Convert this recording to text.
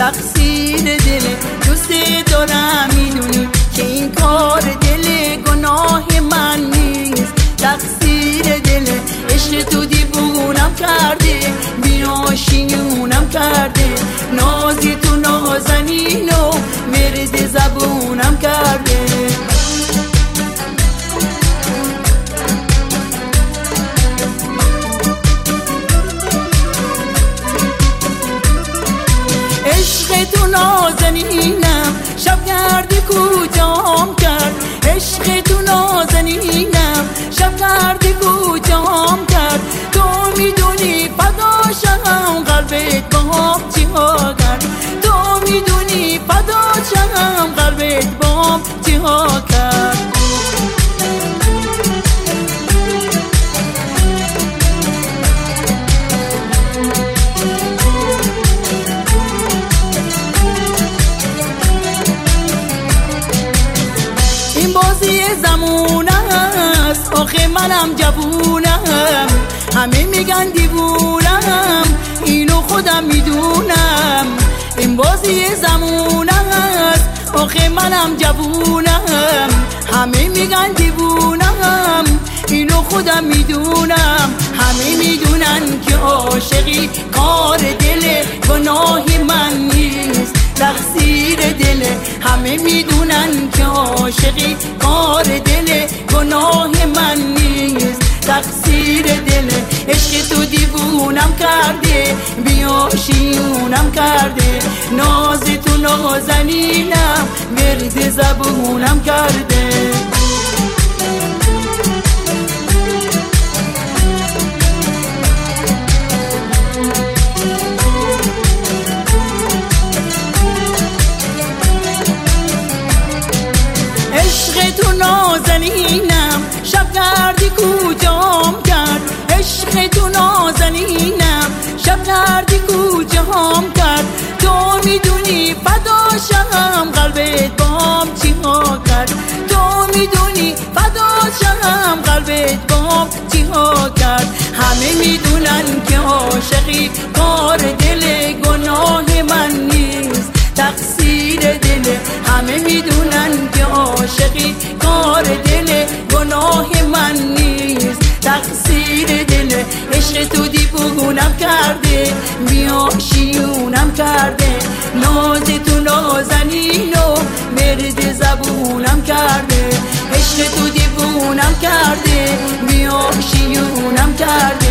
تقصیر دل دوست دارم، میدونی که این کار دل گناه من نیست. تقصیر دل عشق تو دیوونم کرده، بی‌آشیونم کرده، نازی تو نازنین و مرد زبونم کرده. عشق تو نازنینم شبگردی کوچام کرد، عشق تو نازنینم شبگردی کوچام کرد. تو میدونی فداشم قلبت باهم چیها کرد، تو میدونی فداشم قلبت باهم چیها کرد. این بازی زمونه است، آخه منم جوونم، همه میگن دیوونم، اینو خودم میدونم. این بازی زمونه است، آخه منم جوونم، همه میگن دیوونم، اینو خودم میدونم. همه میدونن که عاشقی کار دل گناه من نیست، تقصیر دل. همه میدونن که عاشقی کار دل گناه من نیست، تقصیر دل. عشق تو دیوونم کرده، بی‌آشیونم کرده، ناز تو نازنینم مرد زبونم کرده. عشق تو نازنینم شبگردی کوچام کرد، عشق تو نازنینم شبگردی کوچام کرد. تو میدونی فداشم قلبت باهم چیها کرد، تو میدونی فداشم قلبت باهم چیها کرد. همه میدونن که عاشقی کار دل گناه من نیست، تقصیر دل. همه میدونن که عاشقی کار دل گناه من نیست، تقصیر دل. عشق تو دیوونم کرده، بی‌آشیونم کرده، ناز تو نازنین و مرد زبونم کرده. عشق تو دیوونم کرده، بی‌آشیونم کرده،